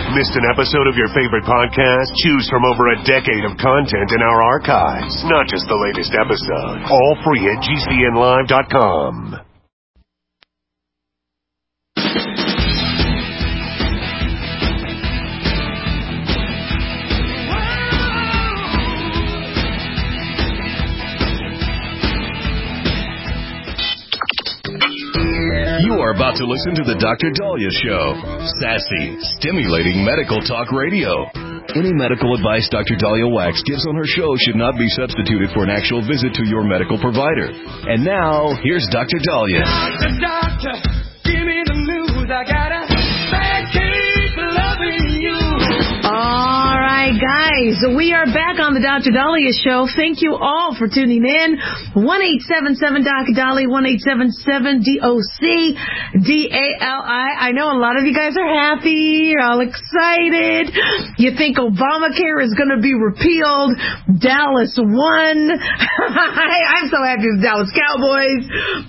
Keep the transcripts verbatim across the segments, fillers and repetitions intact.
Missed an episode of your favorite podcast? Choose from over a decade of content in our archives, not just the latest episode. All free at G C N live dot com. You are about to listen to the Doctor Dahlia Show. Sassy, stimulating medical talk radio. Any medical advice Doctor Dahlia Wax gives on her show should not be substituted for an actual visit to your medical provider. And now, here's Doctor Dahlia. Doctor, doctor, give me the news. I got a bad case of loving you. All right, guys, we are back on the Doctor Dahlia Show. Thank you all for tuning in. one eight seven seven D O C Dahlia, one eight seven seven D O C D A L I. I know a lot of you guys are happy. You're all excited. You think Obamacare is going to be repealed. Dallas won. I'm so happy with Dallas Cowboys.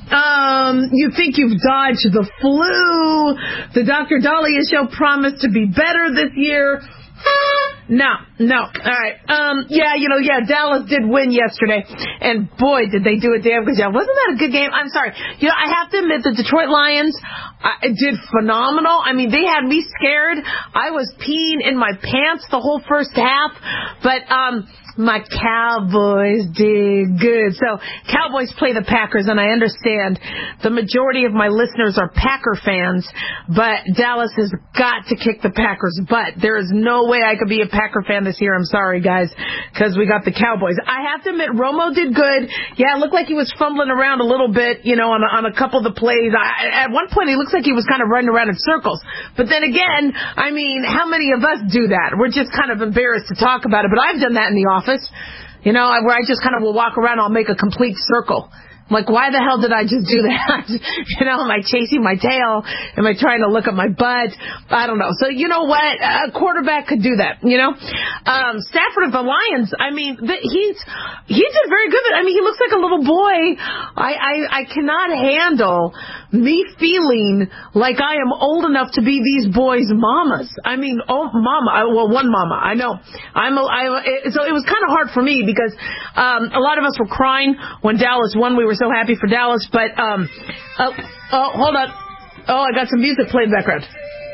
Um, you think you've dodged the flu. The Doctor Dahlia Show promised to be better this year. No, no. All right. Um, yeah, you know, yeah, Dallas did win yesterday. And boy, did they do a damn good job. Wasn't that a good game? I'm sorry. You know, I have to admit the Detroit Lions uh, did phenomenal. I mean, they had me scared. I was peeing in my pants the whole first half. But, um, my Cowboys did good. So, Cowboys play the Packers, and I understand the majority of my listeners are Packer fans, but Dallas has got to kick the Packers' butt. There is no way I could be a Packer fan this year. I'm sorry, guys, because we got the Cowboys. I have to admit, Romo did good. Yeah, it looked like he was fumbling around a little bit, you know, on a, on a couple of the plays. I, at one point, he looks like he was kind of running around in circles. But then again, I mean, how many of us do that? We're just kind of embarrassed to talk about it, but I've done that in the office. You know, where I just kind of will walk around, I'll make a complete circle. I'm like, why the hell did I just do that? You know, am I chasing my tail? Am I trying to look at my butt? I don't know. So, you know what? A quarterback could do that, you know? Um, Stafford of the Lions, I mean, he's, he did very good. I mean, he looks like a little boy. I, I, I cannot handle me feeling like I am old enough to be these boys' mamas. I mean, oh, mama. Well, one mama. I know. I'm a, I, so it was kind of hard for me because um, a lot of us were crying when Dallas won. We were so happy for Dallas, but um, oh, oh, hold on. Oh, I got some music playing in the background.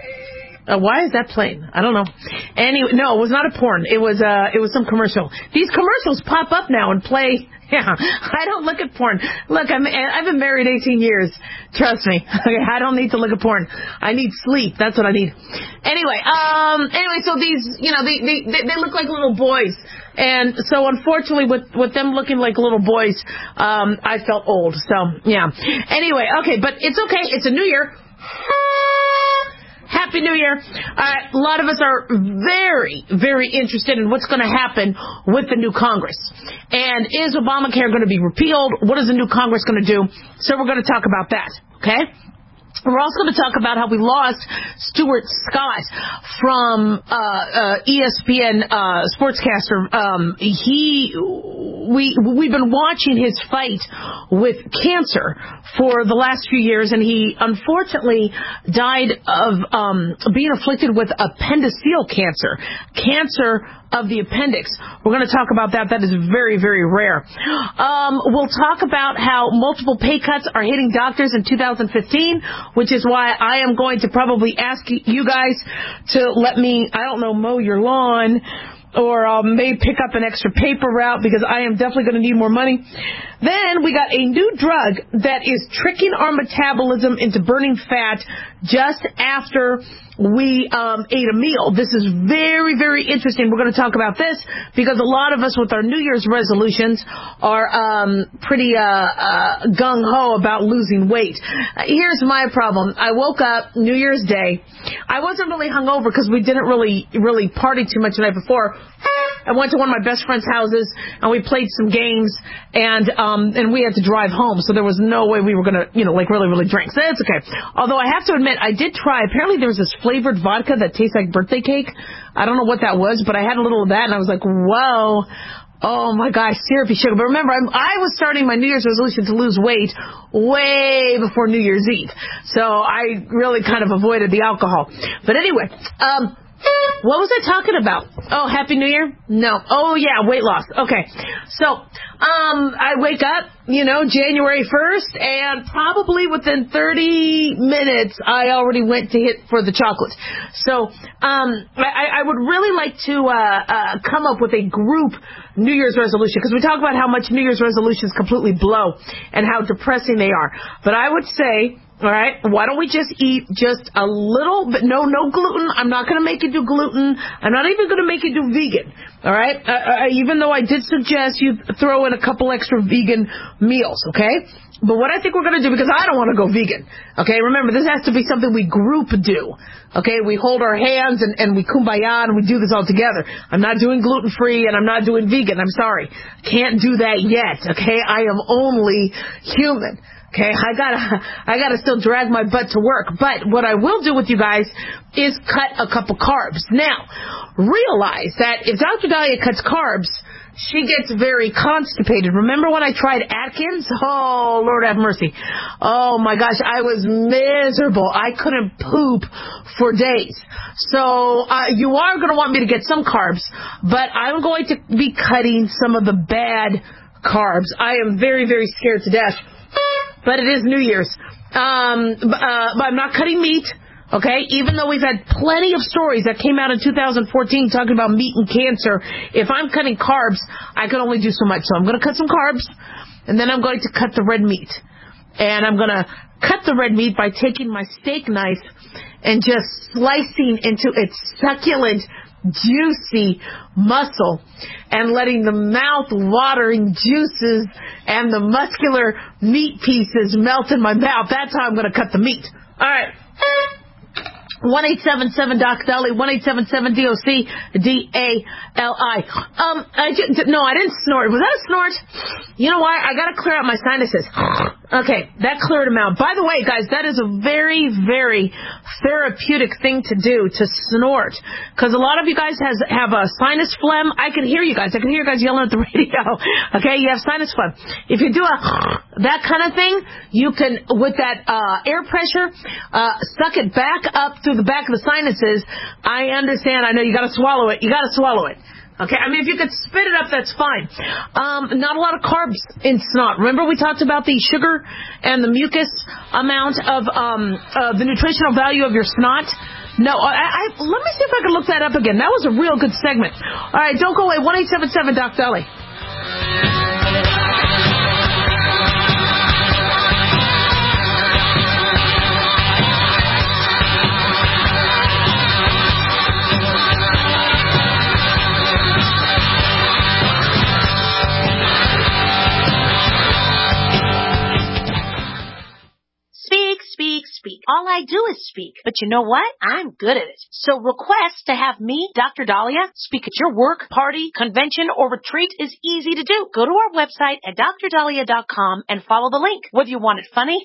Uh, why is that playing? I don't know. Anyway, no, it was not a porn. It was uh, it was some commercial. These commercials pop up now and play. Yeah, I don't look at porn. Look, I'm, I've been married eighteen years. Trust me. Okay, I don't need to look at porn. I need sleep. That's what I need. Anyway, um, anyway, so these, you know, they they they look like little boys, and so unfortunately, with with them looking like little boys, um, I felt old. So yeah. Anyway, okay, but it's okay. It's a new year. Happy New Year. Uh, a lot of us are very, very interested in what's going to happen with the new Congress. And is Obamacare going to be repealed? What is the new Congress going to do? So we're going to talk about that, okay? We're also going to talk about how we lost Stuart Scott from uh, uh, E S P N uh, sportscaster. Um, he, we, we've been watching his fight with cancer for the last few years, and he unfortunately died of um, being afflicted with appendiceal cancer, cancer of the appendix. We're going to talk about that. That is very, very rare. Um, we'll talk about how multiple pay cuts are hitting doctors in two thousand fifteen, which is why I am going to probably ask you guys to let me, I don't know, mow your lawn, or uh, maybe pick up an extra paper route, because I am definitely going to need more money. Then we got a new drug that is tricking our metabolism into burning fat just after we um, ate a meal. This is very, very interesting. We're going to talk about this because a lot of us with our New Year's resolutions are um, pretty uh, uh, gung-ho about losing weight. Uh, here's my problem. I woke up New Year's Day. I wasn't really hungover because we didn't really, really party too much the night before. I went to one of my best friend's houses, and we played some games, and um, and we had to drive home, so there was no way we were going to, you know, like really, really drink. So that's okay. Although I have to admit, I did try. Apparently there was this flavored vodka that tastes like birthday cake. I don't know what that was, but I had a little of that, and I was like, whoa. Oh, my gosh, syrupy sugar. But remember, I'm, I was starting my New Year's resolution to lose weight way before New Year's Eve. So I really kind of avoided the alcohol. But anyway, um... What was I talking about? Oh, Happy New Year? No. Oh, yeah, weight loss. Okay. So, um, I wake up, you know, January first, and probably within thirty minutes, I already went to hit for the chocolate. So, um, I, I would really like to, uh, uh, come up with a group New Year's resolution, because we talk about how much New Year's resolutions completely blow and how depressing they are. But I would say, all right, why don't we just eat just a little bit? No, no gluten. I'm not going to make you do gluten. I'm not even going to make you do vegan. All right, uh, uh, even though I did suggest you throw in a couple extra vegan meals, okay? But what I think we're going to do, because I don't want to go vegan, okay? Remember, this has to be something we group do, okay? We hold our hands and, and we kumbaya and we do this all together. I'm not doing gluten-free and I'm not doing vegan. I'm sorry. Can't do that yet, okay? I am only human. Okay, I gotta, I gotta still drag my butt to work. But what I will do with you guys is cut a couple carbs. Now, realize that if Doctor Dahlia cuts carbs, she gets very constipated. Remember when I tried Atkins? Oh, Lord have mercy. Oh my gosh, I was miserable. I couldn't poop for days. So, uh, you are gonna want me to get some carbs, but I'm going to be cutting some of the bad carbs. I am very, very scared to death. But it is New Year's. Um, uh, but I'm not cutting meat, okay? Even though we've had plenty of stories that came out in two thousand fourteen talking about meat and cancer, if I'm cutting carbs, I can only do so much. So I'm going to cut some carbs, and then I'm going to cut the red meat. And I'm going to cut the red meat by taking my steak knife and just slicing into its succulent, juicy muscle and letting the mouth-watering juices and the muscular meat pieces melt in my mouth. That's how I'm going to cut the meat. All right. one eight seven seven Doc Dali, one eight seven seven D O C D A L I. Um, I just, no, I didn't snort. Was that a snort? You know why? I got to clear out my sinuses. Okay, that cleared them out. By the way, guys, that is a very, very therapeutic thing to do, to snort. Because a lot of you guys has, have a sinus phlegm. I can hear you guys. I can hear you guys yelling at the radio. Okay, you have sinus phlegm. If you do a that kind of thing, you can, with that uh, air pressure, uh, suck it back up through the back of the sinuses. I understand. I know you got to swallow it. You got to swallow it. Okay, I mean, if you could spit it up, that's fine. Um, not a lot of carbs in snot. Remember we talked about the sugar and the mucus amount of um, uh, the nutritional value of your snot? No, I, I, let me see if I can look that up again. That was a real good segment. All right, don't go away. one eight seven seven Doc Dali. Speak. All I do is speak. But you know what? I'm good at it. So request to have me, Doctor Dahlia, speak at your work, party, convention, or retreat is easy to do. Go to our website at dr dahlia dot com and follow the link. Whether you want it funny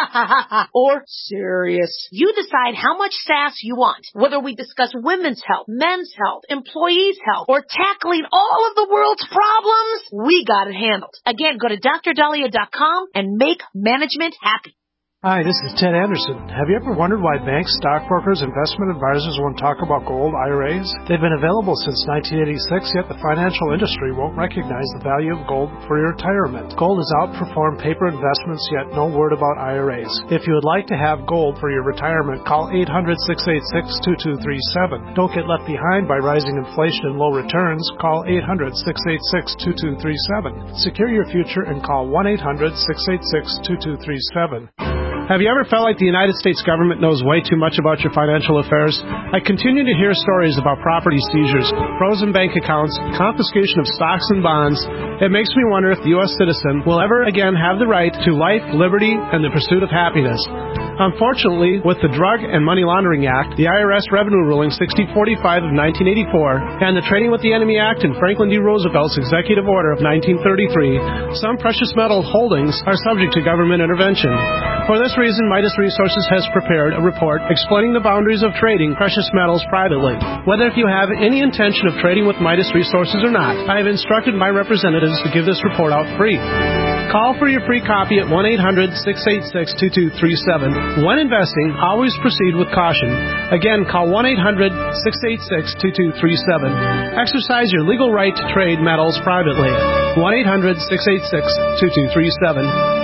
or serious, you decide how much sass you want. Whether we discuss women's health, men's health, employees' health, or tackling all of the world's problems, we got it handled. Again, go to dr dahlia dot com and make management happy. Hi, this is Ted Anderson. Have you ever wondered why banks, stockbrokers, investment advisors won't talk about gold I R As? They've been available since nineteen eighty-six, yet the financial industry won't recognize the value of gold for your retirement. Gold has outperformed paper investments, yet no word about I R As. If you would like to have gold for your retirement, call eight hundred, six eight six, two two three seven. Don't get left behind by rising inflation and low returns. Call eight hundred, six eight six, two two three seven. Secure your future and call one eight hundred, six eight six, two two three seven. Have you ever felt like the United States government knows way too much about your financial affairs? I continue to hear stories about property seizures, frozen bank accounts, confiscation of stocks and bonds. It makes me wonder if the U S citizen will ever again have the right to life, liberty, and the pursuit of happiness. Unfortunately, with the Drug and Money Laundering Act, the I R S Revenue Ruling sixty forty-five of nineteen eighty-four, and the Trading with the Enemy Act and Franklin D. Roosevelt's Executive Order of nineteen thirty-three, some precious metal holdings are subject to government intervention. For this reason, Midas Resources has prepared a report explaining the boundaries of trading precious metals privately. Whether if you have any intention of trading with Midas Resources or not, I have instructed my representatives to give this report out free. Call for your free copy at one eight hundred six eight six two two three seven. When investing, always proceed with caution. Again, call one eight hundred six eight six two two three seven. Exercise your legal right to trade metals privately. one eight hundred six eight six two two three seven.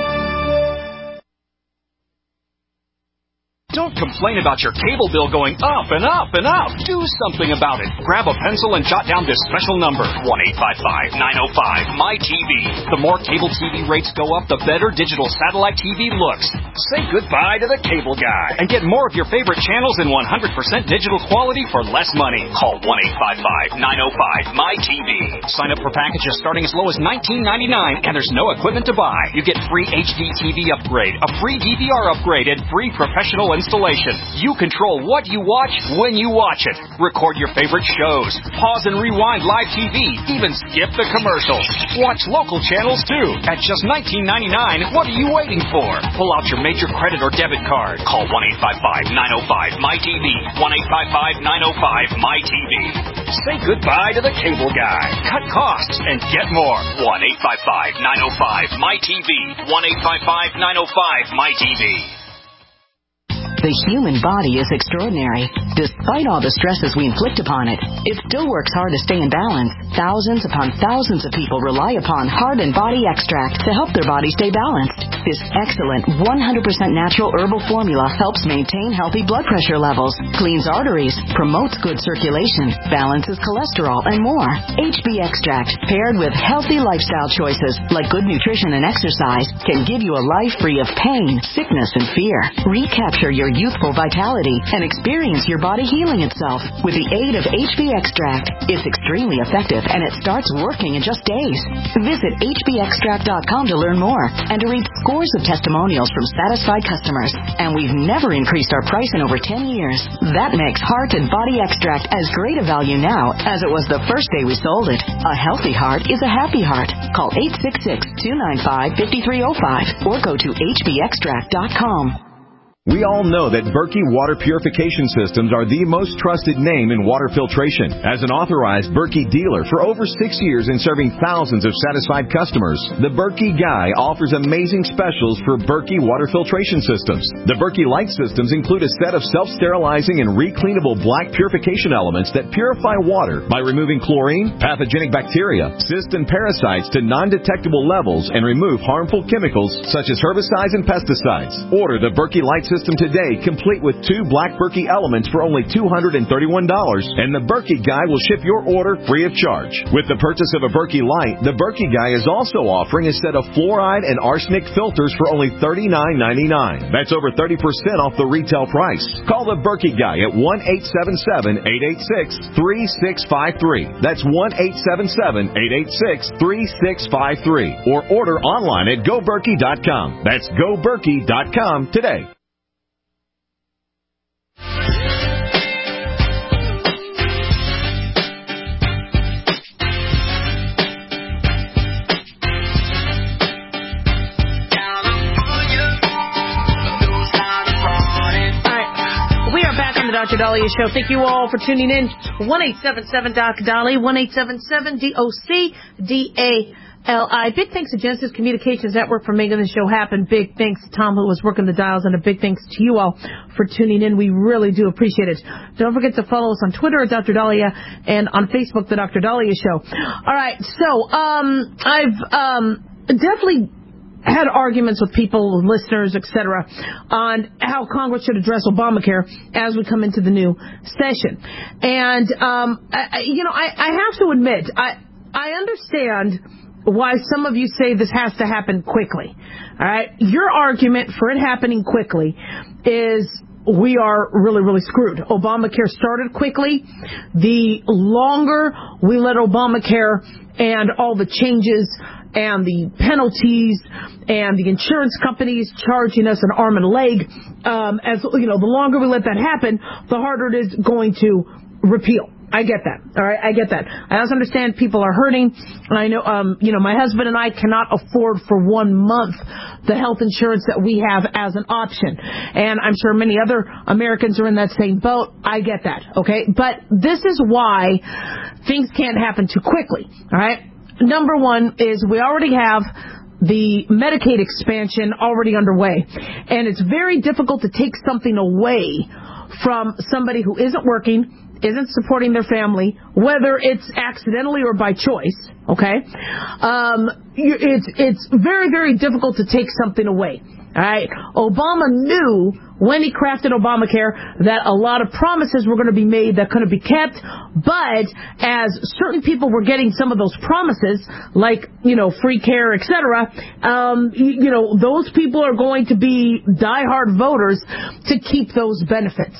Don't complain about your cable bill going up and up and up. Do something about it. Grab a pencil and jot down this special number, one eight five five nine oh five M Y T V. The more cable T V rates go up, the better digital satellite T V looks. Say goodbye to the cable guy and get more of your favorite channels in one hundred percent digital quality for less money. Call one eight five five nine oh five M Y T V. Sign up for packages starting as low as nineteen ninety-nine, and there's no equipment to buy. You get free H D T V upgrade, a free D V R upgrade, and free professional installation. You control what you watch when you watch it. Record your favorite shows. Pause and rewind live T V. Even skip the commercials. Watch local channels too. At just nineteen ninety-nine, what are you waiting for? Pull out your major credit or debit card. Call one eight five five nine oh five M Y T V. one eight five five nine oh five M Y T V. Say goodbye to the cable guy. Cut costs and get more. one eight five five nine oh five M Y T V. one eight five five nine oh five M Y T V. The human body is extraordinary. Despite all the stresses we inflict upon it, it still works hard to stay in balance. Thousands upon thousands of people rely upon Heart and Body Extract to help their body stay balanced. This excellent one hundred percent natural herbal formula helps maintain healthy blood pressure levels, cleans arteries, promotes good circulation, balances cholesterol, and more. H B Extract, paired with healthy lifestyle choices like good nutrition and exercise, can give you a life free of pain, sickness, and fear. Recapture your youthful vitality and experience your body healing itself with the aid of H B Extract. It's extremely effective and it starts working in just days. Visit H B extract dot com to learn more and to read scores of testimonials from satisfied customers. And we've never increased our price in over ten years. That makes Heart and Body Extract as great a value now as it was the first day we sold it. A healthy heart is a happy heart. Call eight six six, two nine five, five three zero five or go to H B extract dot com. We all know that Berkey Water Purification Systems are the most trusted name in water filtration. As an authorized Berkey dealer for over six years and serving thousands of satisfied customers, the Berkey Guy offers amazing specials for Berkey Water Filtration Systems. The Berkey Light Systems include a set of self-sterilizing and recleanable black purification elements that purify water by removing chlorine, pathogenic bacteria, cysts, and parasites to non-detectable levels and remove harmful chemicals such as herbicides and pesticides. Order the Berkey Light System System today, complete with two black Berkey elements for only two hundred thirty-one dollars, and the Berkey Guy will ship your order free of charge. With the purchase of a Berkey Light, the Berkey Guy is also offering a set of fluoride and arsenic filters for only thirty-nine ninety-nine. That's over thirty percent off the retail price. Call the Berkey Guy at one eight seven seven, eight eight six, three six five three. That's one eight seven seven, eight eight six, three six five three. Or order online at go berkey dot com. That's go berkey dot com today. Doctor Dahlia Show. Thank you all for tuning in. one eight seven seven Doc Dolly, one eight seven seven D O C D A L I. Big thanks to Genesis Communications Network for making the show happen. Big thanks to Tom, who was working the dials, and a big thanks to you all for tuning in. We really do appreciate it. Don't forget to follow us on Twitter at Doctor Dahlia and on Facebook, The Doctor Dahlia Show. All right, so um, I've um, definitely had arguments with people, listeners, et cetera, on how Congress should address Obamacare as we come into the new session. And, um, I, you know, I, I have to admit, I, I understand why some of you say this has to happen quickly. All right? Your argument for it happening quickly is we are really, really screwed. Obamacare started quickly. The longer we let Obamacare and all the changes and the penalties and the insurance companies charging us an arm and a leg, um, as you know, the longer we let that happen, the harder it is going to repeal. I get that. All right, I get that. I also understand people are hurting, and I know, um, you know, my husband and I cannot afford for one month the health insurance that we have as an option, and I'm sure many other Americans are in that same boat. I get that. Okay, but this is why things can't happen too quickly. All right. Number one is we already have the Medicaid expansion already underway. And it's very difficult to take something away from somebody who isn't working, isn't supporting their family, whether it's accidentally or by choice, okay? Um, it's, it's very, very difficult to take something away. All right. Obama knew when he crafted Obamacare that a lot of promises were going to be made that couldn't be kept. But as certain people were getting some of those promises, like, you know, free care, et cetera, um, you, you know, those people are going to be diehard voters to keep those benefits.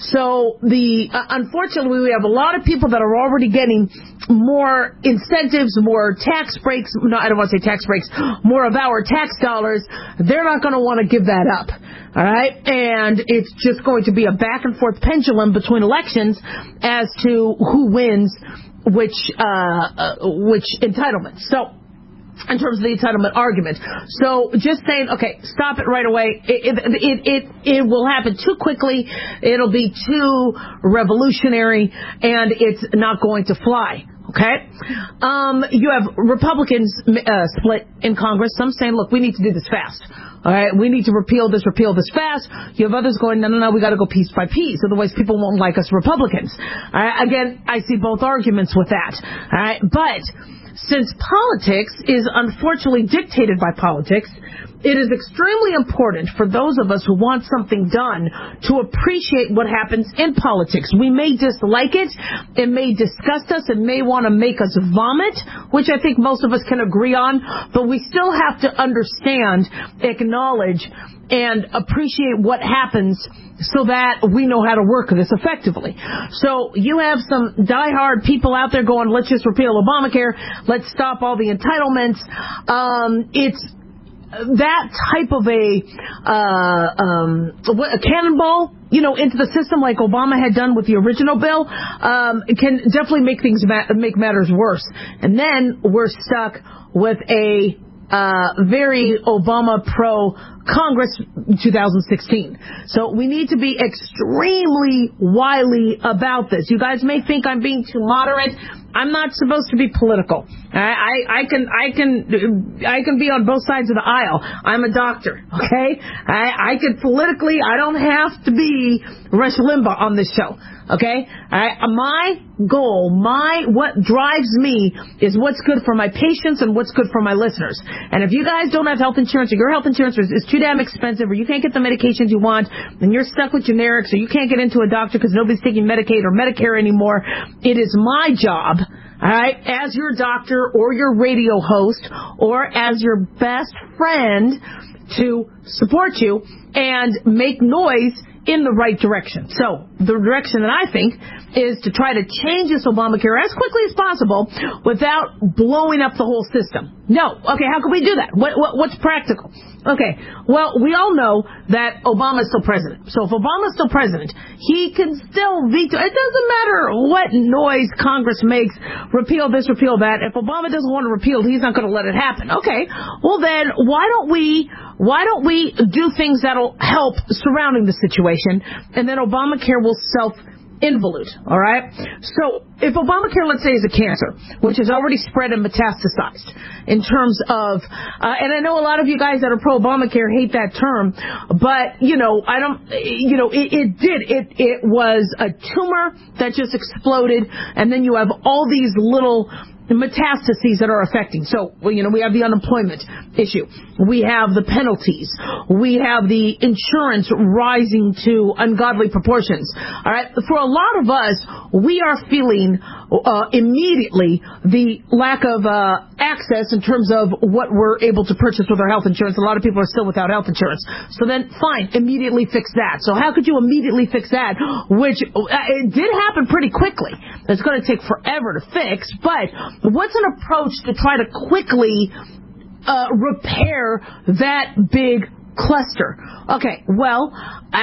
So the uh, unfortunately, we have a lot of people that are already getting more incentives, more tax breaks. No, I don't want to say tax breaks, more of our tax dollars. They're not going to want to give that up. All right. And it's just going to be a back and forth pendulum between elections as to who wins which, uh, uh which entitlement. So, in terms of the entitlement argument. So just saying, okay, stop it right away. It, it, it, it, it will happen too quickly. It'll be too revolutionary, and it's not going to fly. Okay? Um, you have Republicans uh, split in Congress. Some saying, look, we need to do this fast. All right, we need to repeal this, repeal this fast. You have others going, no, no, no, we got to go piece by piece. Otherwise, people won't like us Republicans. All right, again, I see both arguments with that. All right, but since politics is unfortunately dictated by politics, it is extremely important for those of us who want something done to appreciate what happens in politics. We may dislike it, it may disgust us, it may want to make us vomit, which I think most of us can agree on, but we still have to understand, acknowledge, and appreciate what happens so that we know how to work this effectively. So you have some diehard people out there going, let's just repeal Obamacare, let's stop all the entitlements. Um, it's that type of a uh, um, a cannonball, you know, into the system like Obama had done with the original bill, um, can definitely make things ma- make matters worse. And then we're stuck with a uh, very Obama pro Congress two thousand sixteen. So we need to be extremely wily about this. You guys may think I'm being too moderate. I'm not supposed to be political. I, I, I can I can I can be on both sides of the aisle. I'm a doctor, okay? I, I can politically. I don't have to be Rush Limbaugh on this show, okay? I, my goal, my what drives me is what's good for my patients and what's good for my listeners. And if you guys don't have health insurance, or your health insurance is, is too damn expensive, or you can't get the medications you want, and you're stuck with generics, or you can't get into a doctor because nobody's taking Medicaid or Medicare anymore, it is my job, all right, as your doctor or your radio host or as your best friend to support you and make noise in the right direction. So the direction that I think is to try to change this Obamacare as quickly as possible without blowing up the whole system. No. Okay, how can we do that? What, what, what's practical? Okay, well, we all know that Obama's still president. So if Obama's still president, he can still veto. It doesn't matter what noise Congress makes, repeal this, repeal that. If Obama doesn't want to repeal, he's not going to let it happen. Okay, well then, why don't we, why don't we do things that'll help surrounding the situation, and then Obamacare will self involute, all right? So if Obamacare, let's say, is a cancer, which has already spread and metastasized in terms of, uh, and I know a lot of you guys that are pro-Obamacare hate that term, but, you know, I don't, you know, it, it did. It, it was a tumor that just exploded, and then you have all these little metastases that are affecting. So, well, you know, we have the unemployment issue. We have the penalties. We have the insurance rising to ungodly proportions. All right. For a lot of us, we are feeling uh, immediately the lack of uh, access in terms of what we're able to purchase with our health insurance. A lot of people are still without health insurance. So then, fine, immediately fix that. So how could you immediately fix that? Which uh, it did happen pretty quickly. It's going to take forever to fix, but what's an approach to try to quickly uh, repair that big cluster? Okay, well,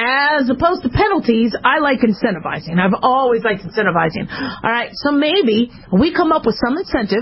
as opposed to penalties, I like incentivizing. I've always liked incentivizing. All right, so maybe we come up with some incentive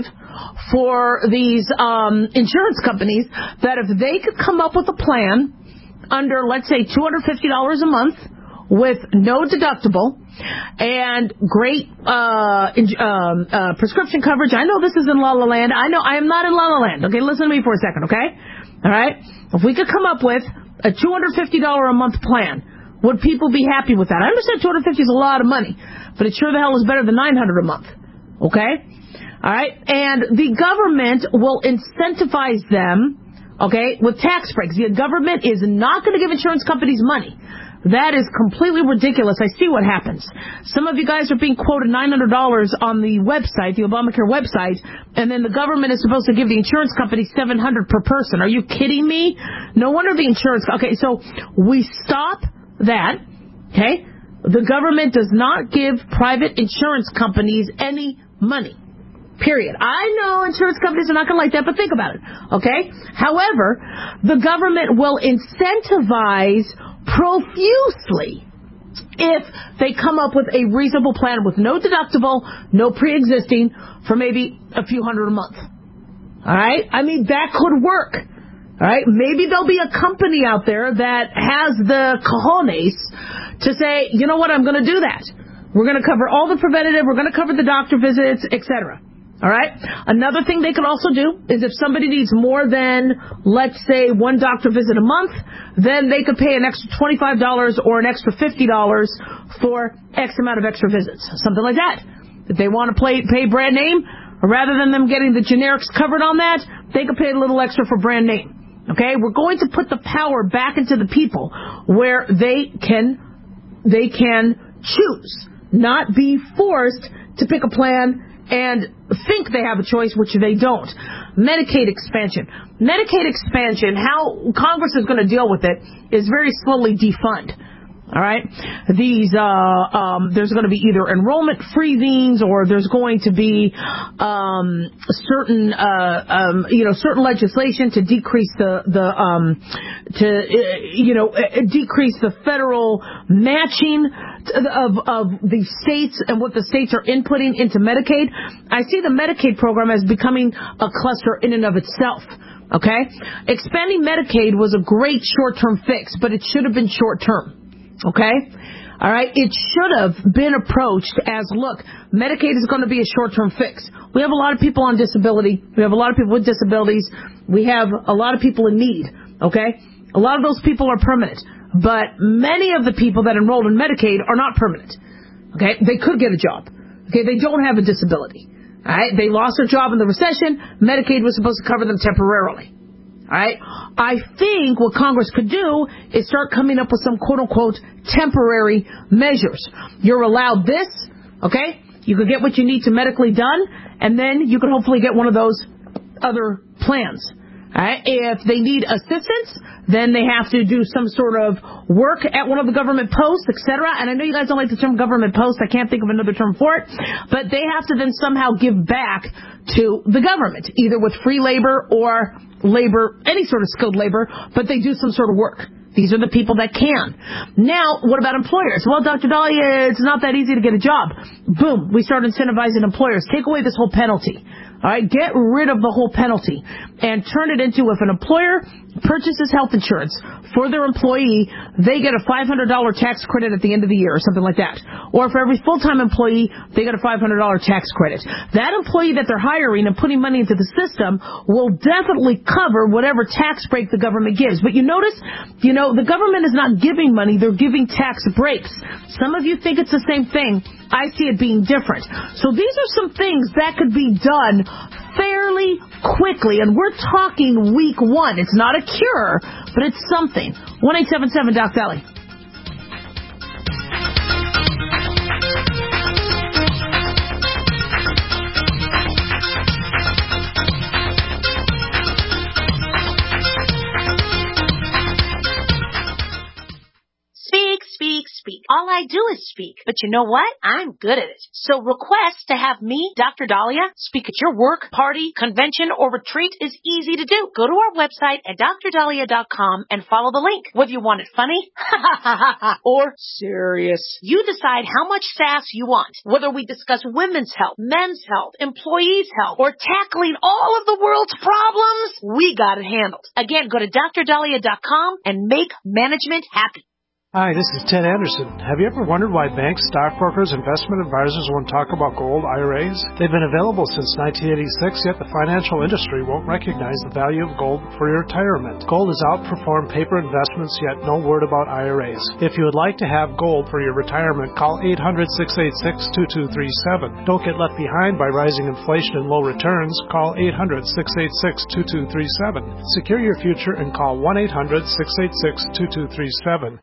for these um, insurance companies that if they could come up with a plan under, let's say, two hundred fifty dollars a month with no deductible, and great uh, in, um, uh, prescription coverage. I know this is in La La Land. I know I am not in La La Land. Okay, listen to me for a second, okay? All right? If we could come up with a two hundred fifty dollars a month plan, would people be happy with that? I understand two hundred fifty dollars is a lot of money, but it sure the hell is better than nine hundred dollars a month, okay? All right? And the government will incentivize them, okay, with tax breaks. The government is not going to give insurance companies money. That is completely ridiculous. I see what happens. Some of you guys are being quoted nine hundred dollars on the website, the Obamacare website, and then the government is supposed to give the insurance company seven hundred dollars per person. Are you kidding me? No wonder the insurance... Okay, so we stop that, okay? The government does not give private insurance companies any money. Period. I know insurance companies are not going to like that, but think about it, okay? However, the government will incentivize profusely if they come up with a reasonable plan with no deductible, no pre-existing, for maybe a few hundred a month. All right? I mean, that could work. All right? Maybe there'll be a company out there that has the cojones to say, you know what, I'm going to do that. We're going to cover all the preventative, we're going to cover the doctor visits, et cetera. All right? Another thing they could also do is if somebody needs more than, let's say, one doctor visit a month, then they could pay an extra twenty-five dollars or an extra fifty dollars for X amount of extra visits. Something like that. If they want to play, pay brand name, rather than them getting the generics covered on that, they could pay a little extra for brand name. Okay? We're going to put the power back into the people where they can, they can choose, not be forced to pick a plan and think they have a choice, which they don't. Medicaid expansion. Medicaid expansion, how Congress is going to deal with it is very slowly defund. All right? These, uh, um, there's going to be either enrollment freezings or there's going to be, um, certain, uh, um, you know, certain legislation to decrease the, the, um, to, uh, you know, uh, decrease the federal matching of, of the states and what the states are inputting into Medicaid. I see the Medicaid program as becoming a cluster in and of itself. Okay? Expanding Medicaid was a great short-term fix, but it should have been short-term. Okay? All right? It should have been approached as, look, Medicaid is going to be a short-term fix. We have a lot of people on disability. We have a lot of people with disabilities. We have a lot of people in need. Okay? A lot of those people are permanent. But many of the people that enrolled in Medicaid are not permanent. Okay? They could get a job. Okay? They don't have a disability. All right? They lost their job in the recession. Medicaid was supposed to cover them temporarily. All right? I think what Congress could do is start coming up with some quote-unquote temporary measures. You're allowed this, okay? You could get what you need to medically done, and then you could hopefully get one of those other plans. All right? If they need assistance, then they have to do some sort of work at one of the government posts, et cetera. And I know you guys don't like the term government post. I can't think of another term for it. But they have to then somehow give back to the government, either with free labor or labor, any sort of skilled labor, but they do some sort of work. These are the people that can. Now, what about employers? Well, Doctor Dahlia, it's not that easy to get a job. Boom, we start incentivizing employers. Take away this whole penalty. All right, get rid of the whole penalty and turn it into if an employer purchases health insurance for their employee, they get a five hundred dollars tax credit at the end of the year or something like that. Or for every full-time employee, they get a five hundred dollars tax credit. That employee that they're hiring and putting money into the system will definitely cover whatever tax break the government gives. But you notice, you know, the government is not giving money, they're giving tax breaks. Some of you think it's the same thing. I see it being different. So these are some things that could be done fairly quickly, and we're talking week one. It's not a cure, but it's something. one eight seven seven Doc Dali. Speak, speak, speak. All I do is speak. But you know what? I'm good at it. So request to have me, Doctor Dahlia, speak at your work, party, convention, or retreat is easy to do. Go to our website at dr dahlia dot com and follow the link. Whether you want it funny or serious, you decide how much sass you want. Whether we discuss women's health, men's health, employees' health, or tackling all of the world's problems, we got it handled. Again, go to dr dahlia dot com and make management happy. Hi, this is Ted Anderson. Have you ever wondered why banks, stockbrokers, investment advisors won't talk about gold I R As? They've been available since nineteen eighty-six, yet the financial industry won't recognize the value of gold for your retirement. Gold has outperformed paper investments, yet no word about I R As. If you would like to have gold for your retirement, call eight hundred, six eight six, two two three seven. Don't get left behind by rising inflation and low returns. Call eight hundred, six eight six, two two three seven. Secure your future and call one eight hundred, six eight six, two two three seven.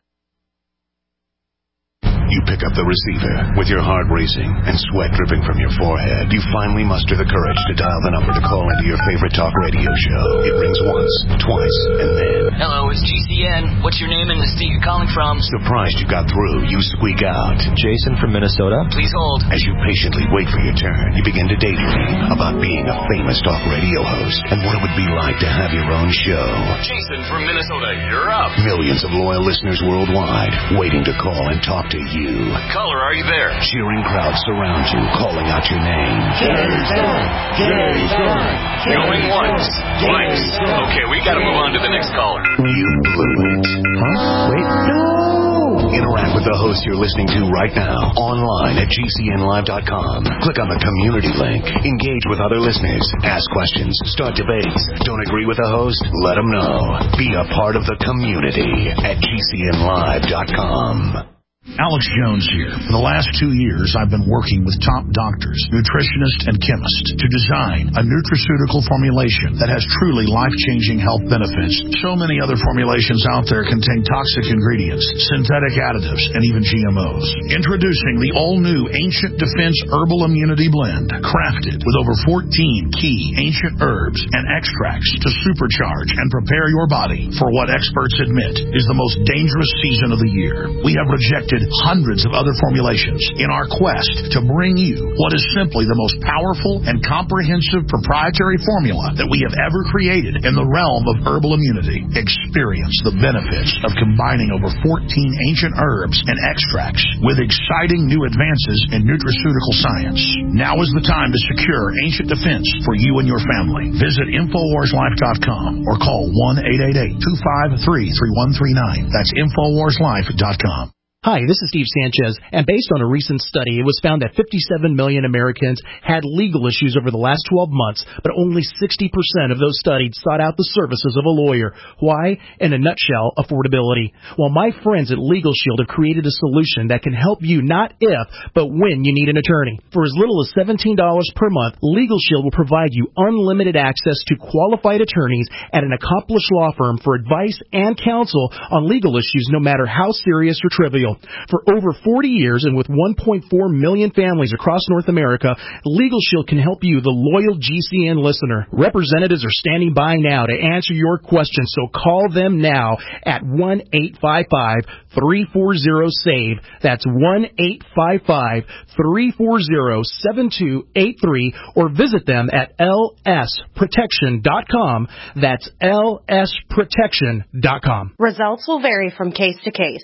You pick up the receiver with your heart racing and sweat dripping from your forehead. You finally muster the courage to dial the number to call into your favorite talk radio show. It rings once, twice, and then... Hello, it's G C N. What's your name and the state you're calling from? Surprised you got through, you squeak out. Jason from Minnesota. Please hold. As you patiently wait for your turn, you begin to daydream about being a famous talk radio host and what it would be like to have your own show. Jason from Minnesota, you're up. Millions of loyal listeners worldwide waiting to call and talk to you. You. Caller, are you there? Cheering crowds surround you, calling out your name. Jason! Jason! Going once, twice. Okay, we gotta move on to the next caller. You blew it. Huh? Wait, no! Interact with the host you're listening to right now, online at G C N live dot com. Click on the community link. Engage with other listeners. Ask questions. Start debates. Don't agree with the host? Let them know. Be a part of the community at G C N live dot com. Alex Jones here. For the last two years, I've been working with top doctors, nutritionists, and chemists to design a nutraceutical formulation that has truly life-changing health benefits. So many other formulations out there contain toxic ingredients, synthetic additives, and even G M Os. Introducing the all-new Ancient Defense Herbal Immunity Blend, crafted with over fourteen key ancient herbs and extracts to supercharge and prepare your body for what experts admit is the most dangerous season of the year. We have rejected hundreds of other formulations in our quest to bring you what is simply the most powerful and comprehensive proprietary formula that we have ever created in the realm of herbal immunity. Experience the benefits of combining over fourteen ancient herbs and extracts with exciting new advances in nutraceutical science. Now is the time to secure Ancient Defense for you and your family. Visit Infowars Life dot com or call one eight eight eight, two five three, three one three nine. That's Infowars Life dot com. Hi, this is Steve Sanchez, and based on a recent study, it was found that fifty-seven million Americans had legal issues over the last twelve months, but only sixty percent of those studied sought out the services of a lawyer. Why? In a nutshell, affordability. Well, my friends at Legal Shield have created a solution that can help you not if, but when you need an attorney. For as little as seventeen dollars per month, Legal Shield will provide you unlimited access to qualified attorneys at an accomplished law firm for advice and counsel on legal issues, no matter how serious or trivial. For over forty years and with one point four million families across North America, Legal Shield can help you, the loyal G C N listener. Representatives are standing by now to answer your questions, so call them now at one eight five five, three four zero, SAVE. That's one eight five five, three four zero, seven two eight three, or visit them at L S protection dot com. That's L S protection dot com. Results will vary from case to case.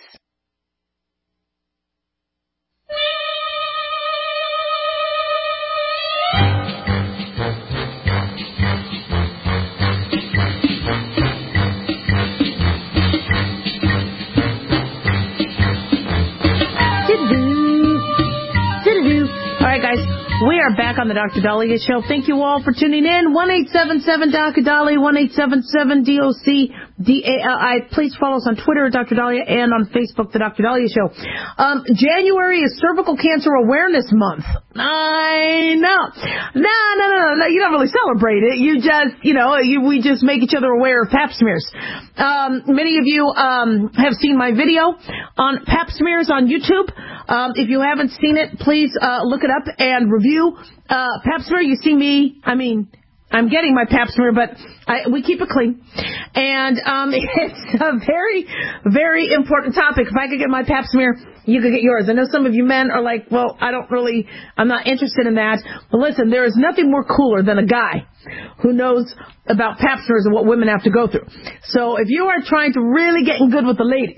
We are back on the Doctor Dahlia Show. Thank you all for tuning in. one eight seven seven, D O C Dahlia, one eight seven seven, D O C D A L I. Please follow us on Twitter at Doctor Dahlia and on Facebook, The Doctor Dahlia Show. Um, January is Cervical Cancer Awareness Month. I know. No, no, no, no. You don't really celebrate it. You just, you know, you, we just make each other aware of pap smears. Um, many of you um, have seen my video on pap smears on YouTube. Um, if you haven't seen it, please uh, look it up and review uh, pap smear. You see me, I mean, I'm getting my pap smear, but I, we keep it clean. And um, it's a very, very important topic. If I could get my pap smear, you could get yours. I know some of you men are like, well, I don't really, I'm not interested in that. But listen, there is nothing more cooler than a guy who knows about pap smears and what women have to go through. So if you are trying to really get in good with the ladies,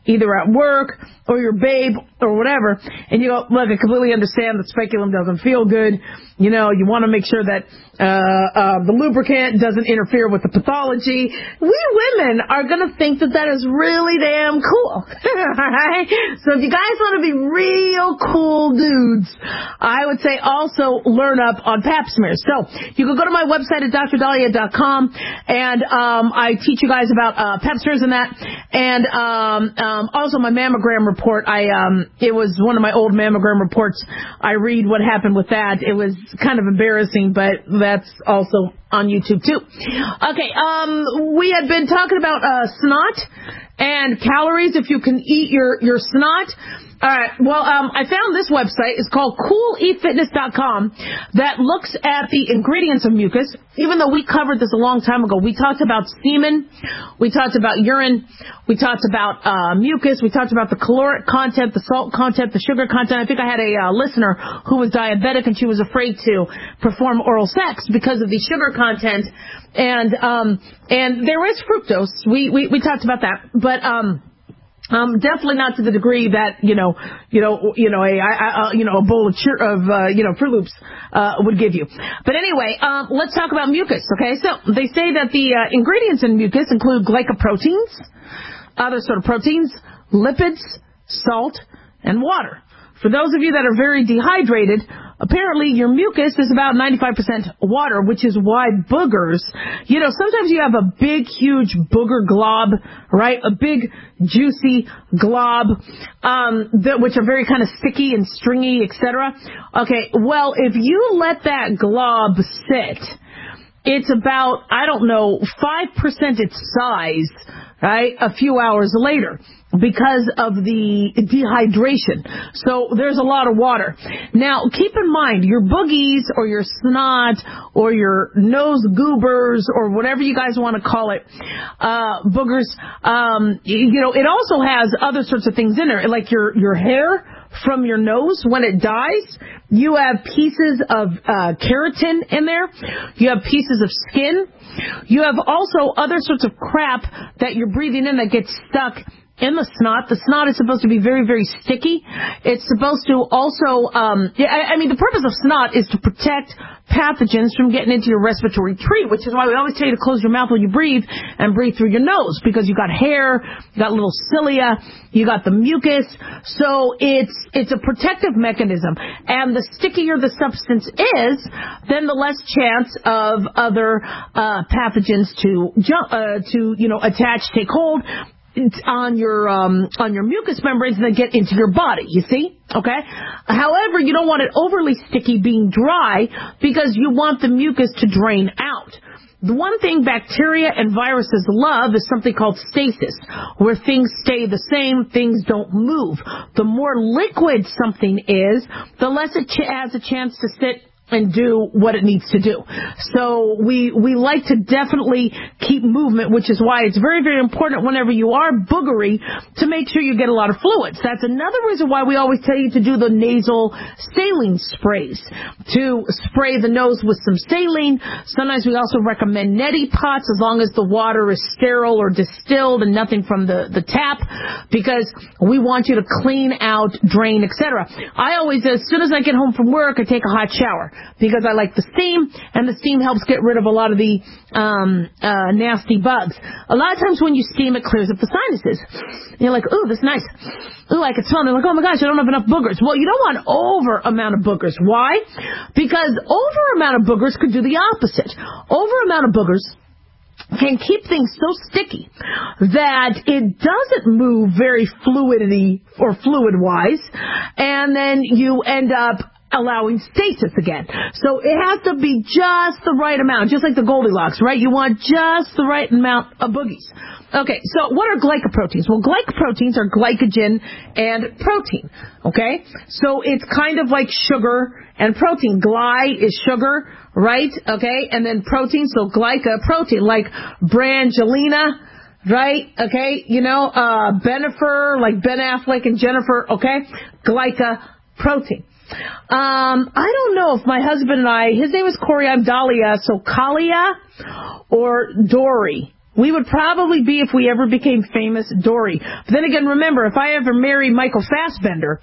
either at work or your babe or whatever, and you go, look, I completely understand that speculum doesn't feel good. You know, you want to make sure that uh, uh, the lubricant doesn't interfere with the pathology. We women are going to think that that is really damn cool. Right? So if you guys want to be real cool dudes, I would say also learn up on pap smears. So you can go to my website at dr dahlia dot com, and um, I teach you guys about uh, pap smears and that. And um, um, also my mammogram report. I um, it was one of my old mammogram reports. I read what happened with that. It was kind of embarrassing, but that's also on YouTube too. Okay, um, we had been talking about uh, snot and calories if you can eat your, your snot. All right, well, um, I found this website. It's called cool eat fitness dot com that looks at the ingredients of mucus. Even though we covered this a long time ago, we talked about semen, we talked about urine, we talked about uh, mucus, we talked about the caloric content, the salt content, the sugar content. I think I had a uh, listener who was diabetic and she was afraid to perform oral sex because of the sugar content. And um, and there is fructose. We, we, we talked about that. But um Um, definitely not to the degree that, you know, you know, you know, a, a, a you know, a bowl of, cheer, of uh, you know, Fruit Loops, uh, would give you. But anyway, um, let's talk about mucus, okay? So they say that the, uh, ingredients in mucus include glycoproteins, other sort of proteins, lipids, salt, and water. For those of you that are very dehydrated, apparently your mucus is about ninety-five percent water, which is why boogers, you know, sometimes you have a big, huge booger glob, right? A big, juicy glob, um, that, which are very kind of sticky and stringy, et cetera. Okay, well, if you let that glob sit, it's about, I don't know, five percent its size, right, a few hours later, because of the dehydration. So there's a lot of water. Now, keep in mind, your boogies or your snot or your nose goobers or whatever you guys want to call it, uh, boogers, um, you know, it also has other sorts of things in there, like your, your hair from your nose when it dies. You have pieces of uh, keratin in there. You have pieces of skin. You have also other sorts of crap that you're breathing in that gets stuck in the snot. The snot is supposed to be very, very sticky. It's supposed to also, um, I, I mean, the purpose of snot is to protect pathogens from getting into your respiratory tree, which is why we always tell you to close your mouth when you breathe and breathe through your nose, because you got hair, you got little cilia, you got the mucus. So it's, it's a protective mechanism. And the stickier the substance is, then the less chance of other, uh, pathogens to jump, uh, to, you know, attach, take hold on your um on your mucous membranes and then get into your body, you see? Okay? However, you don't want it overly sticky being dry because you want the mucus to drain out. The one thing bacteria and viruses love is something called stasis, where things stay the same, things don't move. The more liquid something is, the less it ch- has a chance to sit and do what it needs to do. So we we like to definitely keep movement, which is why it's very, very important whenever you are boogery to make sure you get a lot of fluids. That's another reason why we always tell you to do the nasal saline sprays, to spray the nose with some saline. Sometimes we also recommend neti pots as long as the water is sterile or distilled and nothing from the, the tap, because we want you to clean out, drain, et cetera. I always, as soon as I get home from work, I take a hot shower, because I like the steam, and the steam helps get rid of a lot of the um uh nasty bugs. A lot of times when you steam, it clears up the sinuses. And you're like, ooh, this is nice. Ooh, I can smell it. They're like, oh my gosh, I don't have enough boogers. Well, you don't want over amount of boogers. Why? Because over amount of boogers could do the opposite. Over amount of boogers can keep things so sticky that it doesn't move very fluidity or fluid-wise, and then you end up allowing stasis again. So it has to be just the right amount, just like the Goldilocks, right? You want just the right amount of boogies. Okay, so what are glycoproteins? Well, glycoproteins are glycogen and protein, okay? So it's kind of like sugar and protein. Gly is sugar, right? Okay, and then protein, so glycoprotein, like Brangelina, right? Okay, you know, uh, Bennifer, like Ben Affleck and Jennifer, okay? Glycoprotein. Um, I don't know if my husband and I, his name is Corey, I'm Dahlia, so Kalia or Dory. We would probably be, if we ever became famous, Dory. But then again, remember, if I ever marry Michael Fassbender,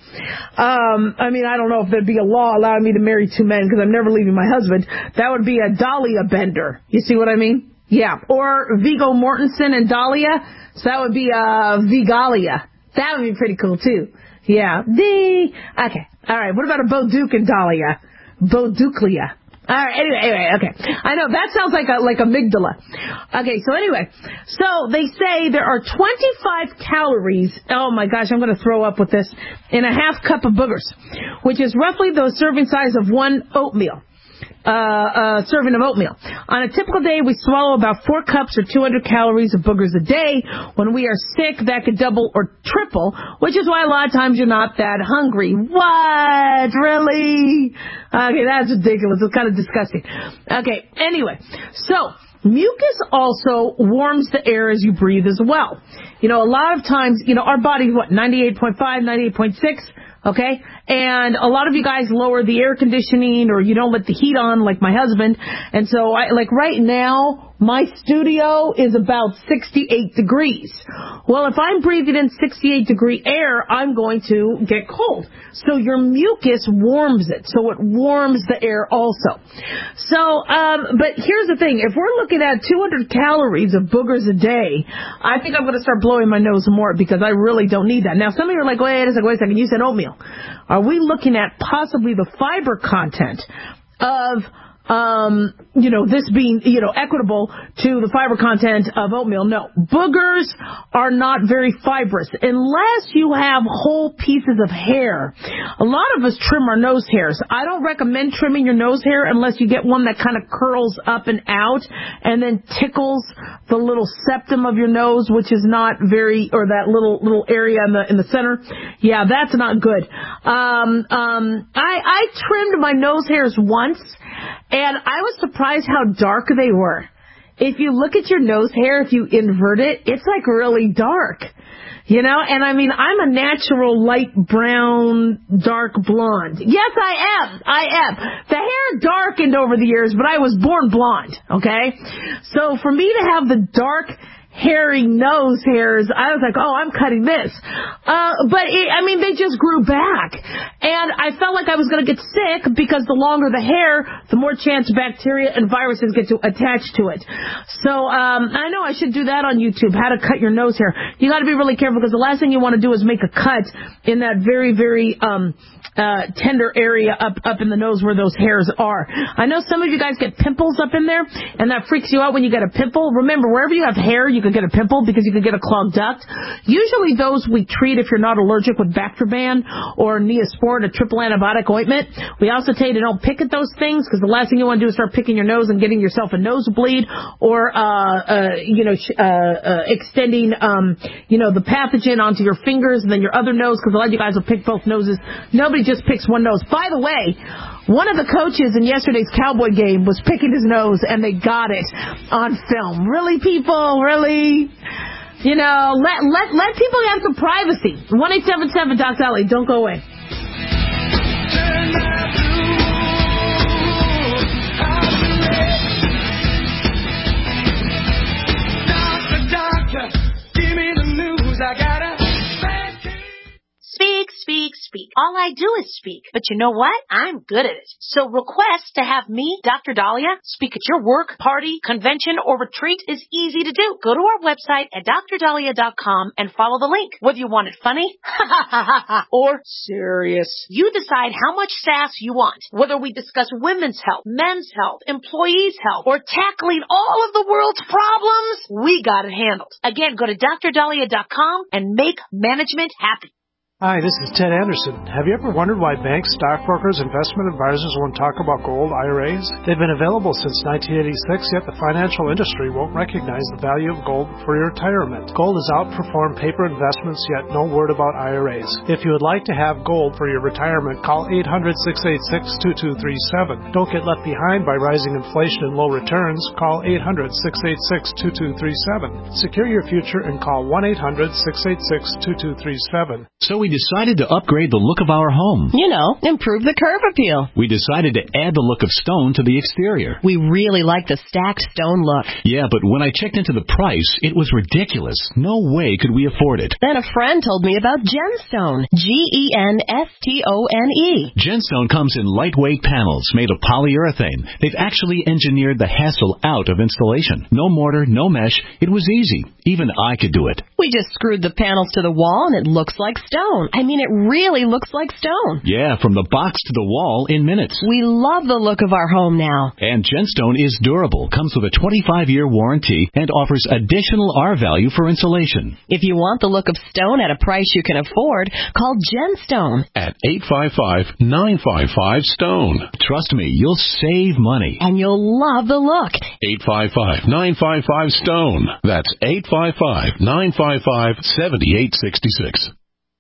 um, I mean, I don't know if there'd be a law allowing me to marry two men because I'm never leaving my husband. That would be a Dahlia Bender. You see what I mean? Yeah. Or Viggo Mortensen and Dahlia. So that would be uh, Vigalia. That would be pretty cool, too. Yeah. D. Okay. All right. What about a Bo Duke and Dahlia? Bo Duclia. All right, anyway, anyway, okay. I know, that sounds like a, like amygdala. Okay, so anyway, so they say there are twenty-five calories, oh my gosh, I'm going to throw up with this, in a half cup of boogers, which is roughly the serving size of one oatmeal. Uh, uh, serving of oatmeal. On a typical day, we swallow about four cups or two hundred calories of boogers a day. When we are sick, that could double or triple, which is why a lot of times you're not that hungry. What? Really? Okay, that's ridiculous. It's kind of disgusting. Okay, anyway, so mucus also warms the air as you breathe as well. You know, a lot of times, you know, our body's what, ninety-eight point five, ninety-eight point six? Okay? And a lot of you guys lower the air conditioning or you don't let the heat on like my husband. And so, I like right now, my studio is about sixty-eight degrees. Well, if I'm breathing in sixty-eight degree air, I'm going to get cold. So your mucus warms it. So it warms the air also. So, um, but here's the thing. If we're looking at two hundred calories of boogers a day, I think I'm going to start blowing my nose more because I really don't need that. Now, some of you are like, wait a second, wait a second. You said oatmeal. Are we looking at possibly the fiber content of, um, you know, this being, you know, equitable to the fiber content of oatmeal? No. Boogers are not very fibrous unless you have whole pieces of hair. A lot of us trim our nose hairs. I don't recommend trimming your nose hair unless you get one that kind of curls up and out and then tickles the little septum of your nose, which is not very, or that little little area in the in the center. Yeah, that's not good. Um, um, I, I trimmed my nose hairs once, and I was surprised how dark they were. If you look at your nose hair, if you invert it, it's like really dark. You know, and I mean, I'm a natural light brown, dark blonde. Yes, I am. I am. The hair darkened over the years, but I was born blonde, okay? So for me to have the dark, hairy nose hairs, I was like, oh, I'm cutting this. Uh, but, it, I mean, they just grew back. And I felt like I was going to get sick because the longer the hair, the more chance bacteria and viruses get to attach to it. So um, I know I should do that on YouTube, how to cut your nose hair. You got to be really careful because the last thing you want to do is make a cut in that very, very um, uh, tender area up, up in the nose where those hairs are. I know some of you guys get pimples up in there, and that freaks you out when you get a pimple. Remember, wherever you have hair, you can get a pimple because you could get a clogged duct. Usually those we treat if you're not allergic with Bactroban or Neosporin, a triple antibiotic ointment. We also tell you to don't pick at those things because the last thing you want to do is start picking your nose and getting yourself a nosebleed or, uh, uh, you know, sh- uh, uh, extending, um, you know, the pathogen onto your fingers and then your other nose because a lot of you guys will pick both noses. Nobody just picks one nose. By the way, one of the coaches in yesterday's Cowboy game was picking his nose, and they got it on film. Really, people? Really? You know, let let let people have some privacy. one eight seven seven Doc Dolly. Don't go away. Doctor, doctor, give me the news. I got a Speak, speak, speak. All I do is speak. But you know what? I'm good at it. So request to have me, Doctor Dahlia, speak at your work, party, convention, or retreat is easy to do. Go to our website at D R dahlia dot com and follow the link. Whether you want it funny or serious, you decide how much sass you want. Whether we discuss women's health, men's health, employees' health, or tackling all of the world's problems, we got it handled. Again, go to D R dahlia dot com and make management happy. Hi, this is Ted Anderson. Have you ever wondered why banks, stockbrokers, investment advisors won't talk about gold I R As? They've been available since nineteen eighty-six, yet the financial industry won't recognize the value of gold for your retirement. Gold has outperformed paper investments, yet no word about I R As. If you would like to have gold for your retirement, call eight hundred, six eight six, two two three seven. Don't get left behind by rising inflation and low returns. Call eight hundred, six eight six, two two three seven. Secure your future and call one eight hundred, six eight six, two two three seven. So we we decided to upgrade the look of our home. You know, improve the curb appeal. We decided to add the look of stone to the exterior. We really like the stacked stone look. Yeah, but when I checked into the price, it was ridiculous. No way could we afford it. Then a friend told me about Genstone. G E N S T O N E. Genstone comes in lightweight panels made of polyurethane. They've actually engineered the hassle out of installation. No mortar, no mesh. It was easy. Even I could do it. We just screwed the panels to the wall and it looks like stone. I mean, it really looks like stone. Yeah, from the box to the wall in minutes. We love the look of our home now. And Genstone is durable, comes with a twenty-five year warranty, and offers additional R value for insulation. If you want the look of stone at a price you can afford, call Genstone at eight five five, nine five five, STONE. Trust me, you'll save money. And you'll love the look. eight five five, nine five five, STONE. That's eight five five, nine five five, seven eight six six.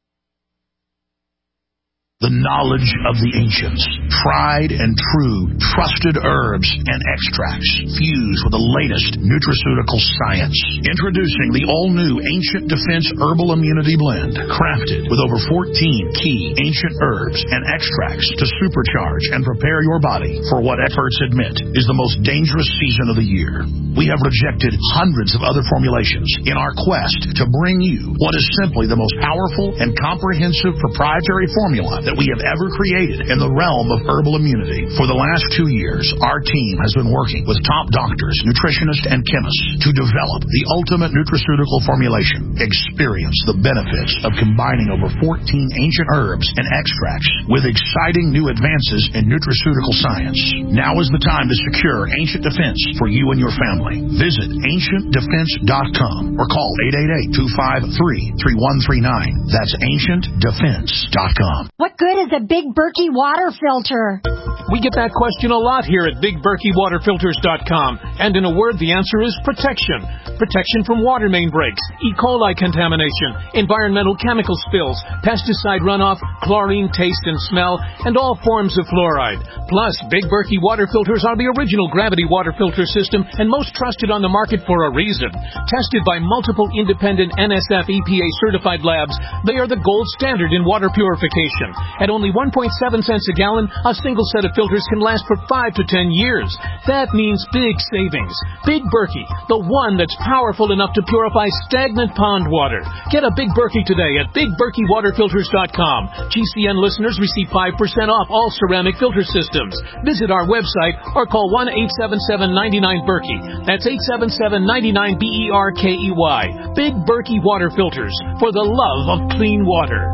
The knowledge of the ancients, tried and true, trusted herbs and extracts fused with the latest nutraceutical science. Introducing the all-new Ancient Defense Herbal Immunity Blend, crafted with over fourteen key ancient herbs and extracts to supercharge and prepare your body for what experts admit is the most dangerous season of the year. We have rejected hundreds of other formulations in our quest to bring you what is simply the most powerful and comprehensive proprietary formula that we have ever created in the realm of herbal immunity. For the last two years, our team has been working with top doctors, nutritionists, and chemists to develop the ultimate nutraceutical formulation. Experience the benefits of combining over fourteen ancient herbs and extracts with exciting new advances in nutraceutical science. Now is the time to secure Ancient Defense for you and your family. Visit ancient defense dot com or call eight eight eight, two five three, three one three nine. That's ancient defense dot com. What good is a Big Berkey water filter? We get that question a lot here at big berkey water filters dot com. And in a word, the answer is protection. Protection from water main breaks, E. coli contamination, environmental chemical spills, pesticide runoff, chlorine taste and smell, and all forms of fluoride. Plus, Big Berkey water filters are the original gravity water filter system and most trusted on the market for a reason. Tested by multiple independent N S F E P A certified labs, they are the gold standard in water purification. At only one point seven cents a gallon, a single set of filters can last for five to ten years. That means big savings. Big Berkey, the one that's powerful enough to purify stagnant pond water. Get a Big Berkey today at big berkey water filters dot com. G C N listeners receive five percent off all ceramic filter systems. Visit our website or call one eight seven seven, nine nine, Berkey. That's eight seven seven, nine nine, B E R K E Y. Big Berkey Water Filters, for the love of clean water.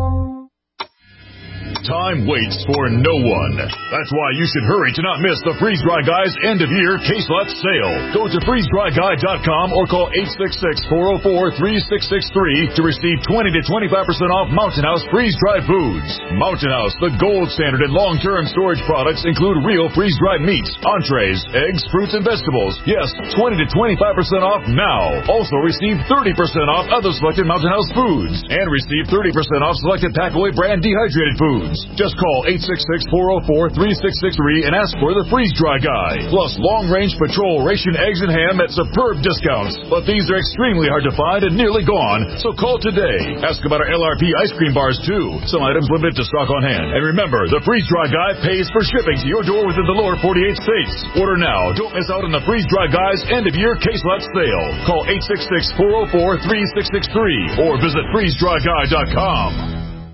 Time waits for no one. That's why you should hurry to not miss the Freeze Dry Guy's end-of-year case lot sale. Go to freeze dry guy dot com or call eight six six, four oh four, three six six three to receive twenty to twenty-five percent off Mountain House freeze-dried foods. Mountain House, the gold standard in long-term storage products, include real freeze-dried meats, entrees, eggs, fruits, and vegetables. Yes, twenty to twenty-five percent off now. Also receive thirty percent off other selected Mountain House foods and receive thirty percent off selected Packaway brand dehydrated foods. Just call eight six six, four oh four, three six six three and ask for the Freeze Dry Guy. Plus long-range patrol ration eggs and ham at superb discounts. But these are extremely hard to find and nearly gone, so call today. Ask about our L R P ice cream bars, too. Some items limited to stock on hand. And remember, the Freeze Dry Guy pays for shipping to your door within the lower forty-eight states. Order now. Don't miss out on the Freeze Dry Guy's end-of-year case lot sale. Call eight six six, four oh four, three six six three or visit freeze dry guy dot com.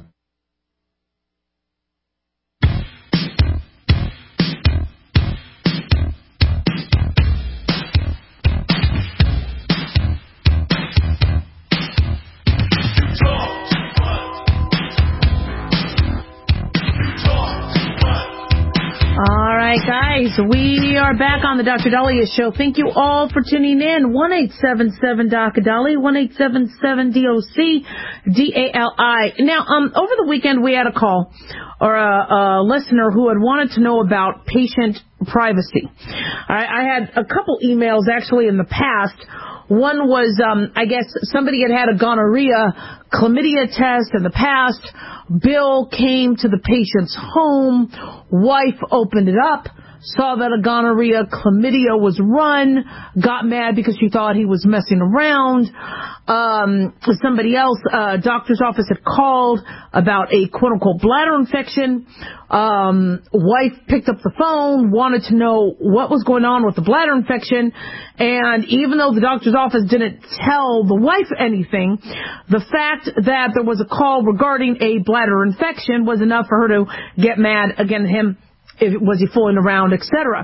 Guys, we are back on the Doctor Dahlia Show. Thank you all for tuning in. one eight seven seven, D O C, Dali, one eight seven seven, D O C, D A L I. Now, um, over the weekend we had a call or a, a listener who had wanted to know about patient privacy. I, I had a couple emails actually in the past. One was, um, I guess somebody had had a gonorrhea chlamydia test in the past. Bill came to the patient's home. Wife opened it up, saw that a gonorrhea chlamydia was run, got mad because she thought he was messing around. Um, somebody else, uh, doctor's office had called about a quote-unquote bladder infection. Um, wife picked up the phone, wanted to know what was going on with the bladder infection, and even though the doctor's office didn't tell the wife anything, the fact that there was a call regarding a bladder infection was enough for her to get mad against him. If, was he fooling around, et cetera.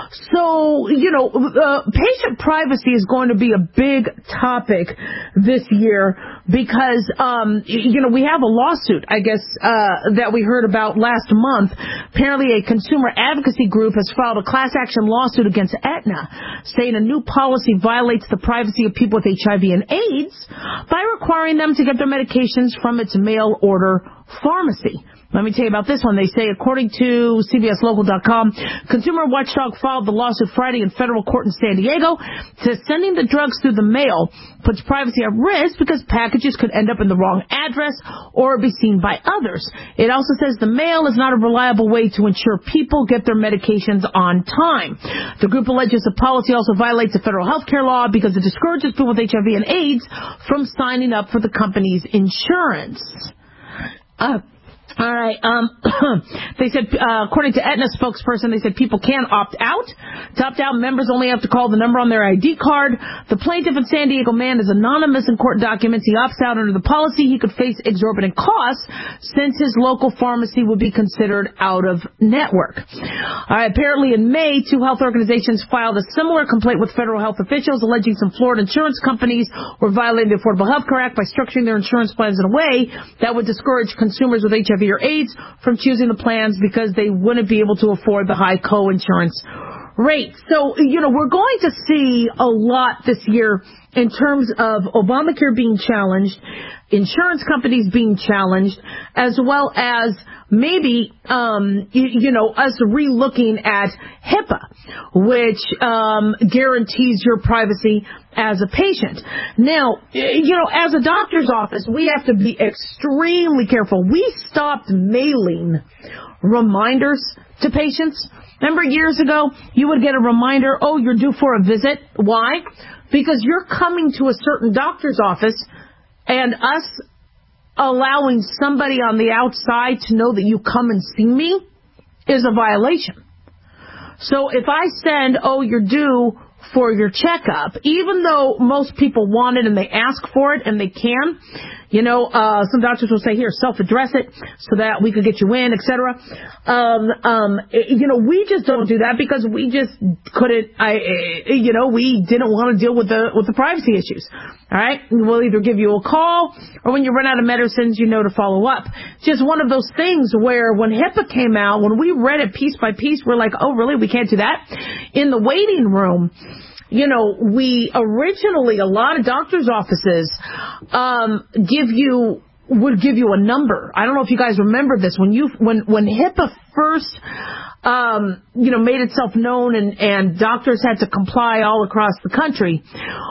So, you know, uh, patient privacy is going to be a big topic this year because, um, you know, we have a lawsuit, I guess, uh, that we heard about last month. Apparently a consumer advocacy group has filed a class action lawsuit against Aetna, saying a new policy violates the privacy of people with H I V and AIDS by requiring them to get their medications from its mail order pharmacy. Let me tell you about this one. They say, according to C B S Local dot com, Consumer Watchdog filed the lawsuit Friday in federal court in San Diego. Says sending the drugs through the mail puts privacy at risk because packages could end up in the wrong address or be seen by others. It also says the mail is not a reliable way to ensure people get their medications on time. The group alleges the policy also violates the federal health care law because it discourages people with H I V and AIDS from signing up for the company's insurance. Uh, All right. Um, they said, uh, according to Aetna spokesperson, they said people can opt out. To opt out, members only have to call the number on their I D card. The plaintiff in San Diego man is anonymous in court documents. He opts out under the policy. He could face exorbitant costs since his local pharmacy would be considered out of network. All right. Apparently in May, two health organizations filed a similar complaint with federal health officials alleging some Florida insurance companies were violating the Affordable Health Care Act by structuring their insurance plans in a way that would discourage consumers with H I V or AIDS from choosing the plans because they wouldn't be able to afford the high co-insurance rate. So, you know, we're going to see a lot this year in terms of Obamacare being challenged, insurance companies being challenged, as well as maybe, um, you, you know, us re-looking at HIPAA, which um, guarantees your privacy as a patient. Now, you know, as a doctor's office, we have to be extremely careful. We stopped mailing reminders to patients. Remember years ago, you would get a reminder, oh, you're due for a visit. Why? Because you're coming to a certain doctor's office and us allowing somebody on the outside to know that you come and see me is a violation. So if I send, oh, you're due for your checkup, even though most people want it and they ask for it and they can, you know, uh, some doctors will say, here, self-address it so that we could get you in, et cetera. Um, um, you know, we just don't do that because we just couldn't, I, you know, we didn't want to deal with the, with the privacy issues. All right. We'll either give you a call or when you run out of medicines, you know to follow up. Just one of those things where when HIPAA came out, when we read it piece by piece, we're like, oh, really? We can't do that? In the waiting room, you know, we originally, a lot of doctors' offices um, give you, would give you a number. I don't know if you guys remember this. When you, when, when HIPAA first, um, you know, made itself known and, and doctors had to comply all across the country,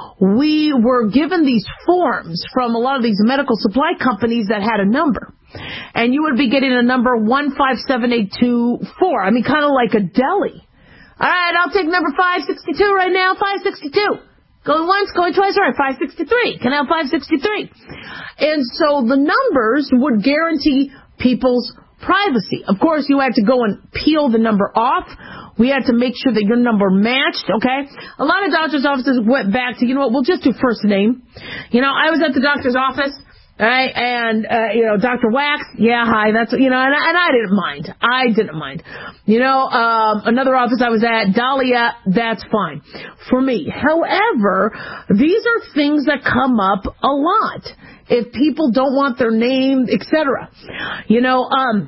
we were given these forms from a lot of these medical supply companies that had a number. And you would be getting a number one five seven eight two four. I mean, kind of like a deli. All right, I'll take number five sixty-two right now, five sixty-two. Going once, going twice, all right, five sixty-three. Can I have five sixty-three? And so the numbers would guarantee people's privacy. Of course, you had to go and peel the number off. We had to make sure that your number matched, okay? A lot of doctors' offices went back to, you know what, we'll just do first name. You know, I was at the doctor's office. All right, and, uh, you know, Doctor Wax, yeah, hi, that's, you know, and, and I didn't mind. I didn't mind. You know, um, another office I was at, Dahlia, that's fine for me. However, these are things that come up a lot if people don't want their name, et cetera. You know, um,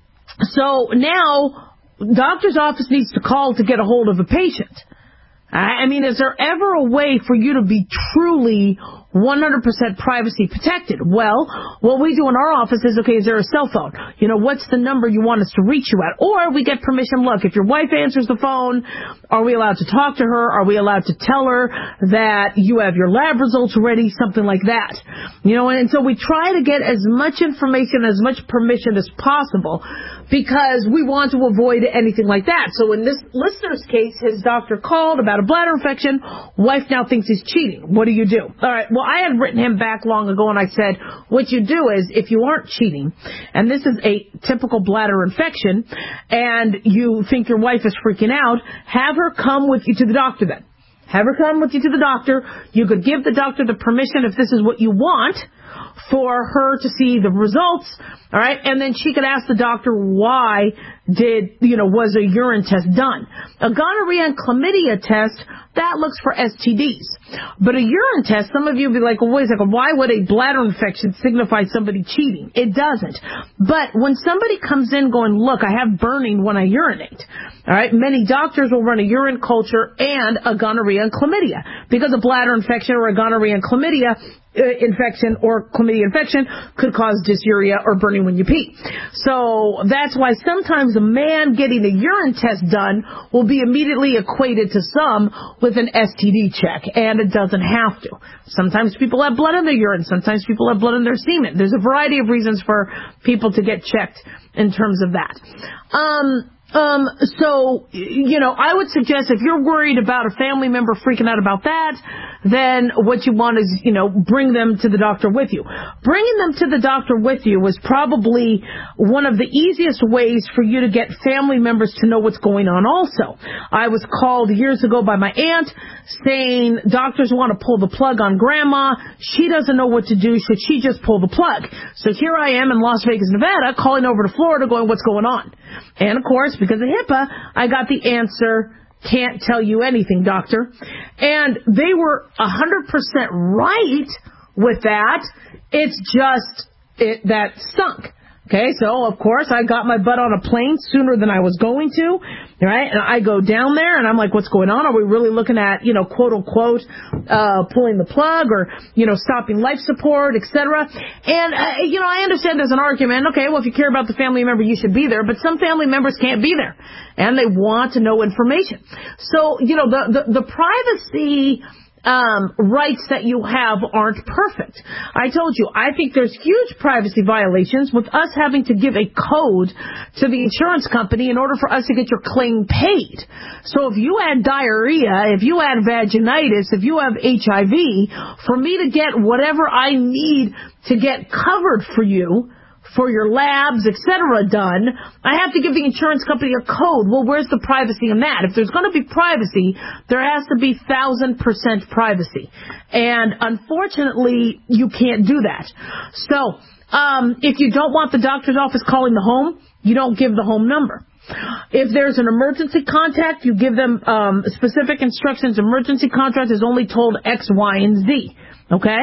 so now, doctor's office needs to call to get a hold of a patient. I mean, is there ever a way for you to be truly one hundred percent privacy protected. Well, what we do in our office is, okay, is there a cell phone? You know, what's the number you want us to reach you at? Or we get permission. Look, if your wife answers the phone, are we allowed to talk to her? Are we allowed to tell her that you have your lab results ready? Something like that. You know, and so we try to get as much information, as much permission as possible, because we want to avoid anything like that. So in this listener's case, his doctor called about a bladder infection. Wife now thinks he's cheating. What do you do? All right, well, I had written him back long ago, and I said, what you do is, if you aren't cheating, and this is a typical bladder infection, and you think your wife is freaking out, have her come with you to the doctor then. Have her come with you to the doctor. You could give the doctor the permission, if this is what you want, for her to see the results, all right? And then she could ask the doctor, why did, you know, was a urine test done? A gonorrhea and chlamydia test, that looks for S T Ds. But a urine test, some of you would be like, well, wait a second, why would a bladder infection signify somebody cheating? It doesn't. But when somebody comes in going, look, I have burning when I urinate, all right, many doctors will run a urine culture and a gonorrhea and chlamydia, because a bladder infection or a gonorrhea and chlamydia uh, infection or chlamydia infection could cause dysuria or burning when you pee. So that's why sometimes a man getting a urine test done will be immediately equated to some with an S T D check, and it doesn't have to. Sometimes people have blood in their urine. Sometimes people have blood in their semen. There's a variety of reasons for people to get checked in terms of that. Um... Um, so, you know, I would suggest if you're worried about a family member freaking out about that, then what you want is, you know, bring them to the doctor with you. Bringing them to the doctor with you is probably one of the easiest ways for you to get family members to know what's going on also. I was called years ago by my aunt saying doctors want to pull the plug on grandma. She doesn't know what to do. Should she just pull the plug? So here I am in Las Vegas, Nevada, calling over to Florida going, what's going on? And, of course, because of HIPAA, I got the answer, can't tell you anything, doctor. And they were one hundred percent right with that. It's just it, that stunk. Okay, so, of course, I got my butt on a plane sooner than I was going to, right? And I go down there, and I'm like, what's going on? Are we really looking at, you know, quote-unquote, uh, pulling the plug or, you know, stopping life support, et cetera? And, uh, you know, I understand there's an argument. Okay, well, if you care about the family member, you should be there. But some family members can't be there, and they want to know information. So, you know, the, the, the privacy Um, rights that you have aren't perfect. I told you, I think there's huge privacy violations with us having to give a code to the insurance company in order for us to get your claim paid. So if you had diarrhea, if you had vaginitis, if you have H I V, for me to get whatever I need to get covered for you, for your labs, et cetera, done, I have to give the insurance company a code. Well, where's the privacy in that? If there's going to be privacy, there has to be one thousand percent privacy. And unfortunately, you can't do that. So, um, if you don't want the doctor's office calling the home, you don't give the home number. If there's an emergency contact, you give them um, specific instructions. Emergency contact is only told X, Y, and Z. Okay?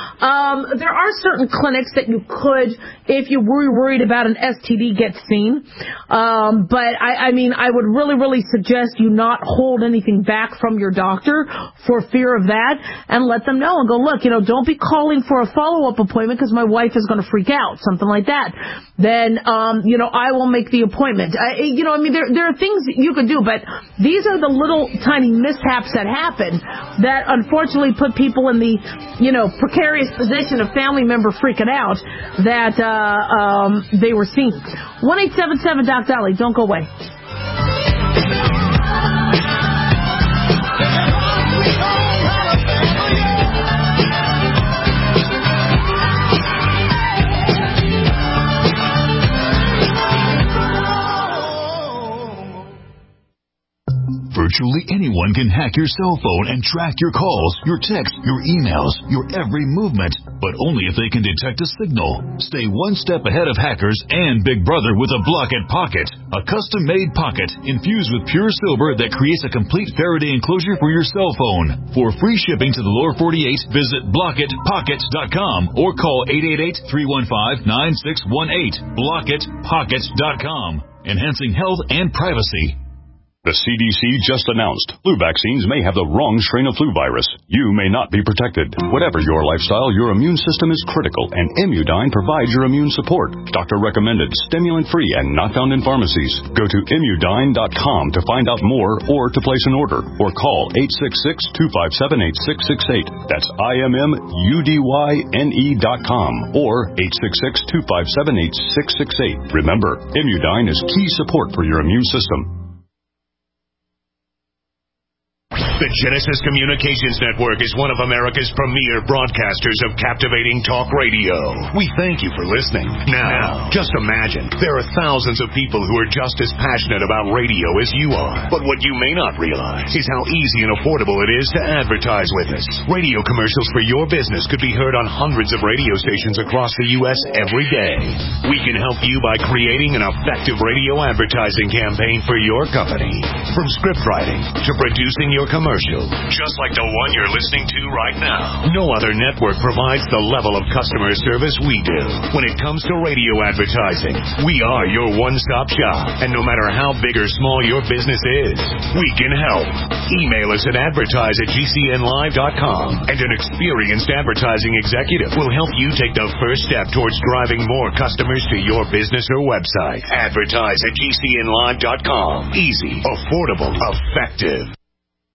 Um, there are certain clinics that you could, if you were worried about an S T D, get seen. Um, but, I, I mean, I would really, really suggest you not hold anything back from your doctor for fear of that, and let them know and go, look, you know, don't be calling for a follow-up appointment because my wife is going to freak out, something like that. Then, um, you know, I will make the appointment. I, you know, I mean, there, there are things that you could do, but these are the little tiny mishaps that happen that unfortunately put people in the, you know, precarious position of family member freaking out that uh, um, they were seen. one eight seven seven Doc Dolly. Don't go away. Virtually anyone can hack your cell phone and track your calls, your texts, your emails, your every movement, but only if they can detect a signal. Stay one step ahead of hackers and Big Brother with a Blockit Pocket, a custom-made pocket infused with pure silver that creates a complete Faraday enclosure for your cell phone. For free shipping to the lower forty-eight, visit blockit pocket dot com or call eight eight eight, three one five, nine six one eight. blockit pocket dot com, enhancing health and privacy. The C D C just announced flu vaccines may have the wrong strain of flu virus. You may not be protected. Whatever your lifestyle, your immune system is critical, and Immudyne provides your immune support. Doctor recommended, stimulant-free, and not found in pharmacies. Go to Immudyne dot com to find out more or to place an order, or call eight six six, two five seven, eight six six eight. That's I M M U D Y N E dot com or eight six six, two five seven, eight six six eight. Remember, Immudyne is key support for your immune system. The Genesis Communications Network is one of America's premier broadcasters of captivating talk radio. We thank you for listening. Now, just imagine, there are thousands of people who are just as passionate about radio as you are. But what you may not realize is how easy and affordable it is to advertise with us. Radio commercials for your business could be heard on hundreds of radio stations across the U S every day. We can help you by creating an effective radio advertising campaign for your company. From script writing to producing your commercial. Just like the one you're listening to right now. No other network provides the level of customer service we do. When it comes to radio advertising, we are your one-stop shop. And no matter how big or small your business is, we can help. Email us at advertise at G C N live dot com, and an experienced advertising executive will help you take the first step towards driving more customers to your business or website. Advertise at G C N live dot com. Easy, affordable, effective.